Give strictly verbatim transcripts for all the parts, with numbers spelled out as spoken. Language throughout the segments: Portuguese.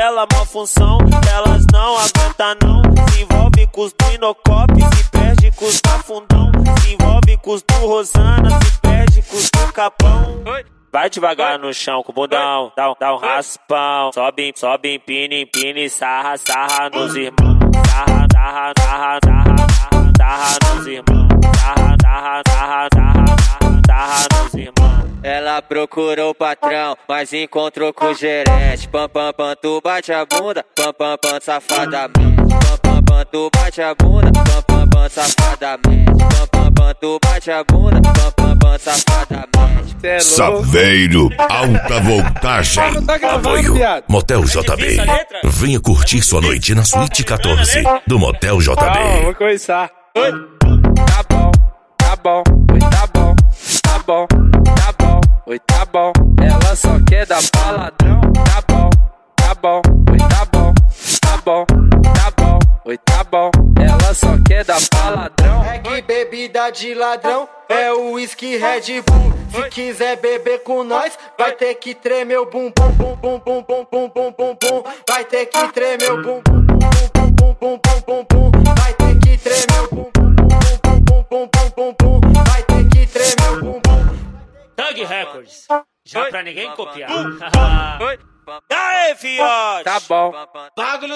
tabela, mó função, elas não aguentam não. Se envolve com os do Inocop, se perde com os da Fundão. Se envolve com os do Rosana, se perde com os do Capão. Vai devagar no chão com o bundão, dá, um- dá um raspão. Sobe, sobe, empina, empina e sarra, sarra nos irmãos. Sarra, sarra, sarra, sarra, sarra, sarra nos irmãos. Sarra, sarra, sarra, sarra, sarra, sarra nos irmãos. Ela procurou o patrão, mas encontrou com o gerente. Pam, pam, pam, tu bate a bunda, pam, pam, pam, safadamente. Pam, pam, pam, tu bate a bunda, pam, pam, pam, safadamente. Pam, pam, pam, tu bate a bunda, pam, pam, pam, safadamente. É Saveiro, alta voltagem. Apoio Motel J B. Venha curtir sua noite na suíte quatorze do Motel J Calma, B. vou começar. Oi. Tá bom, tá bom, oi, tá bom, tá bom, tá bom, oi, tá bom. Ela só quer dar pra ladrão. Tá bom, tá bom, oi, tá bom, tá bom, tá bom, oi, tá bom. Ela só quer dar pra ladrão. É que bebida de ladrão é o whisky Red Bull. Se quiser beber com nós, vai ter que tremer o bum bum bum bum bum bum bum bum bum bum. Vai ter que tremer o bum bum bum bum bum bum bum bum. Vai ter que tremer o bum bum bum bum bum bum bum. Vai ter que tremer o bum bum. Thug Records, já pra ninguém copiar. E aí, fiote? Tá bom. Bagulho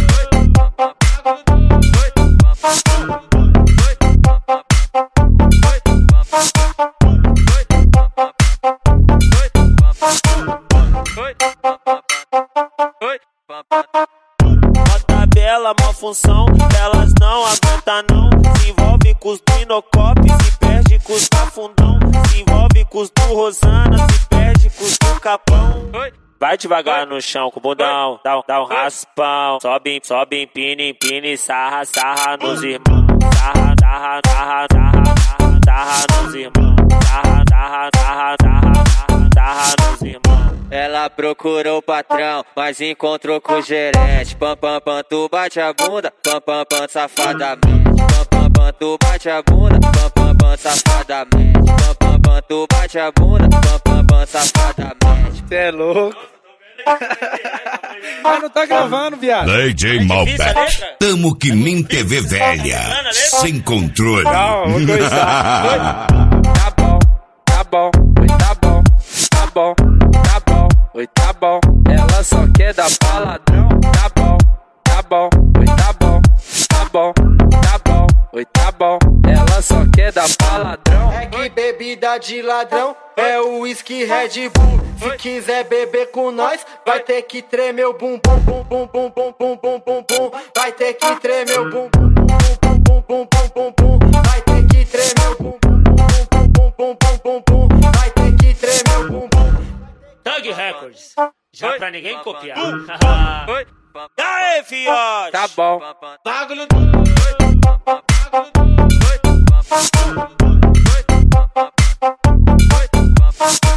Mó tabela, mó função, elas não aguentam não. Se envolve com os do Inocop, se perde com os da Fundão. Se envolve com os do Rosana, se perde com os do Capão. Vai devagar no chão com o bundão, dá, um- dá um raspão. Sobe, sobe, empina, empina e sarra, sarra nos irmãos. Sarra, sarra, sarra, sarra, sarra, sarra nos irmãos. Sarra, sarra, sarra, sarra, sarra, sarra nos irmãos. Ela procurou o patrão, mas encontrou com o gerente. Pam, pam, pam, tu bate a bunda, pam, pam, pam, safadamente. Pam, pam, pam, tu bate a bunda, pam, pam, pam, safadamente. Pam, pam, pam, tu bate a bunda, pam, pam, pam, safadamente. Cê é louco. Mas não tá gravando, viado. D J Malbec. Tamo que nem T V velha. Sem controle. Calma, vou começar. Tá bom, tá bom, oi, tá bom, tá bom, tá bom, oi, tá bom. Ela só quer dar pra ladrão. Tá bom, tá bom, oi, tá bom, tá bom, tá bom, oi, tá bom. Ela só quer dar pra ladrão. É que bebida de ladrão é o whisky Red Bull. Se quiser beber com nós, vai ter que tremer o bum bum bum bum bum bum bum bum bum bum. Vai ter que tremer o bum bum bum bum bum bum bum bum. Vai ter que tremer o bum bum bum bum bum bum bum. Vai ter que tremer o bum bum. Thug Records, já pra ninguém copiar. E aí, fiote? Tá bom. Bagulho Bagulho